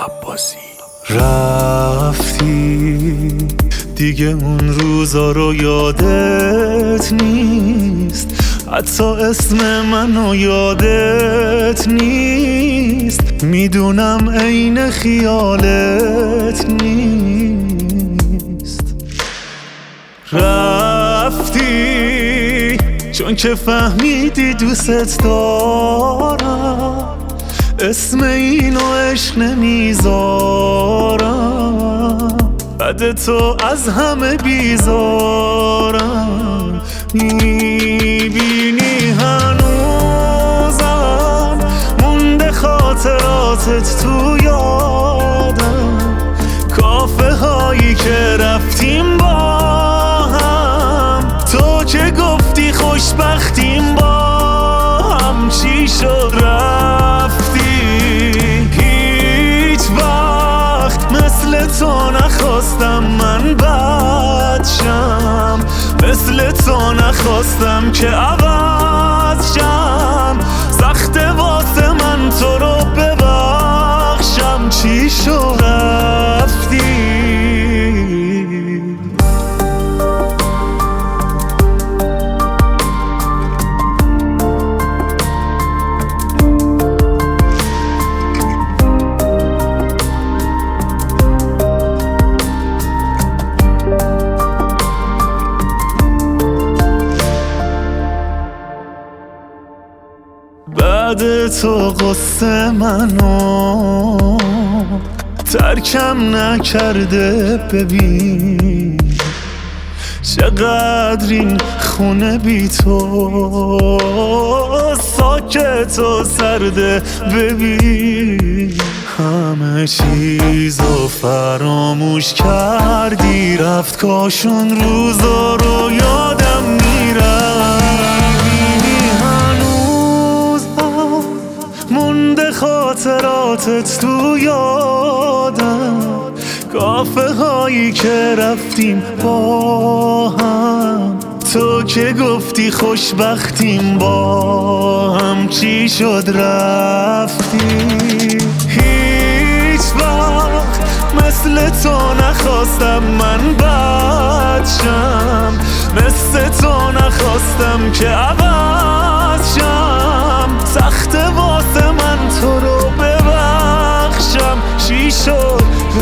عباسی. رفتی دیگه اون روزا رو یادت نیست، حتی اسم منو یادت نیست. میدونم عین خیالت نیست. رفتی چون که فهمیدی دوست دارم، اسم اینو عشق نمیذارم، بعد تو از همه بیزارم. میبینی هنوزم مونده خاطراتت تو یادم، کافه هایی که رفتیم با هم، تو که گفتی خوشبختیم با هم. چی شد رفتی؟ هیچ وقت مثل تو نخواستم من بد شم، مثل تو نخواستم که عوض شم. سخته واسه من تو رو ببخشم. چی شد رفتی؟ بعد تو قصه منو ترکم نکرده، ببین چقدر این خونه بی تو ساکت و سرده. ببین همه چیزو فراموش کردی، رفت کاش اون روزا رو یادم میرم. مونده خاطراتت تو یادم، کافه هایی که رفتیم با هم، تو که گفتی خوشبختیم با هم. چی شد رفتی؟ هیچ وقت مثل تو نخواستم من بد شم، مثل تو نخواستم که عوض شم. سخته واسه من تو رو ببخشم. چی شد